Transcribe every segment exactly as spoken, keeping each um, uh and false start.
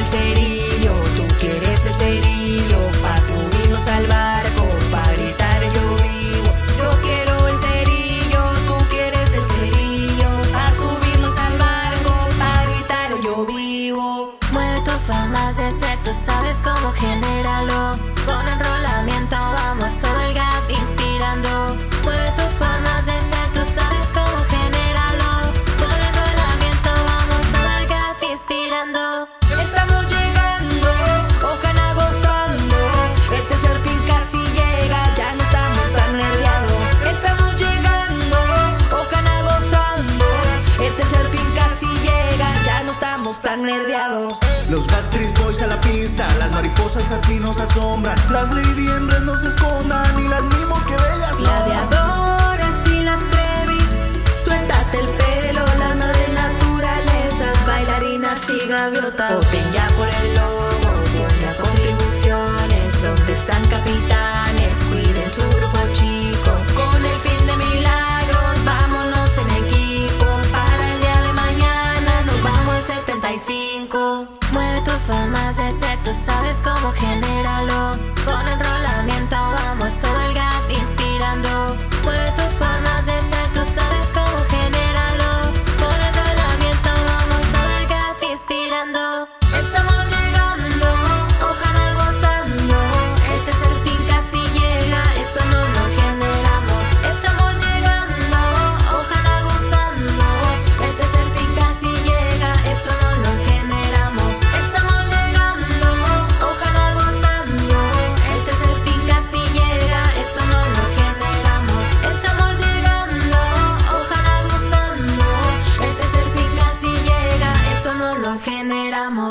cerillo, tú quieres el cerillo, pa' subirnos al barco, pa' gritar yo vivo. Yo quiero el cerillo, tú quieres el cerillo, pa' subirnos al barco, pa' gritar yo vivo. Mueve tus formas de ser, tú sabes cómo generarlo. Con enrolamiento vamos todo el gap inspirando. Mueve tus formas de ser, tú sabes cómo generarlo. Con enrolamiento vamos todo el gap inspirando. Estamos llegando, ojalá gozando. El tercer fin casi llega, ya no estamos tan nerviados. Estamos llegando, ojalá gozando. El tercer fin casi llega, ya no estamos tan nerviados. Los Backstreet Boys a la pista, las mariposas así nos asombran. Las Lady en Red no se escondan y las mimos que bellas La no. de Adoras y las Trevi, suéltate el pelo, las madres naturalezas, bailarinas y gaviotas. Voten ya por el logo, pongan contribuciones. ¿Dónde están capitanes? Cuiden su grupo chico. Con el fin de milagros, vámonos en equipo. Para el día de mañana nos vamos al setenta y cinco. Mueve tus formas de ser, tú sabes cómo generarlo. Con enrolamiento vamos todo el gap inspirando. Mueve tus formas de ser, tú sabes cómo generarlo. Con enrolamiento vamos todo el gap inspirando. Estamos llegando, ojalá gozando. El tercer fin casi llega, esto no lo generamos. Estamos llegando, ojalá gozando. El tercer fin casi llega, esto no lo generamos. Estamos llegando, ojalá gozando. El tercer fin casi llega, esto no lo generamos. Estamos llegando, ojalá gozando. El tercer fin casi llega, esto no lo generamos.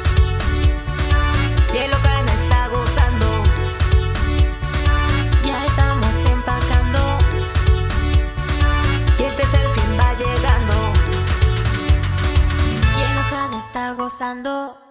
Y el Ocana está gozando. Ya estamos empacando. Y el tercer fin va llegando. Y el Ocan está gozando.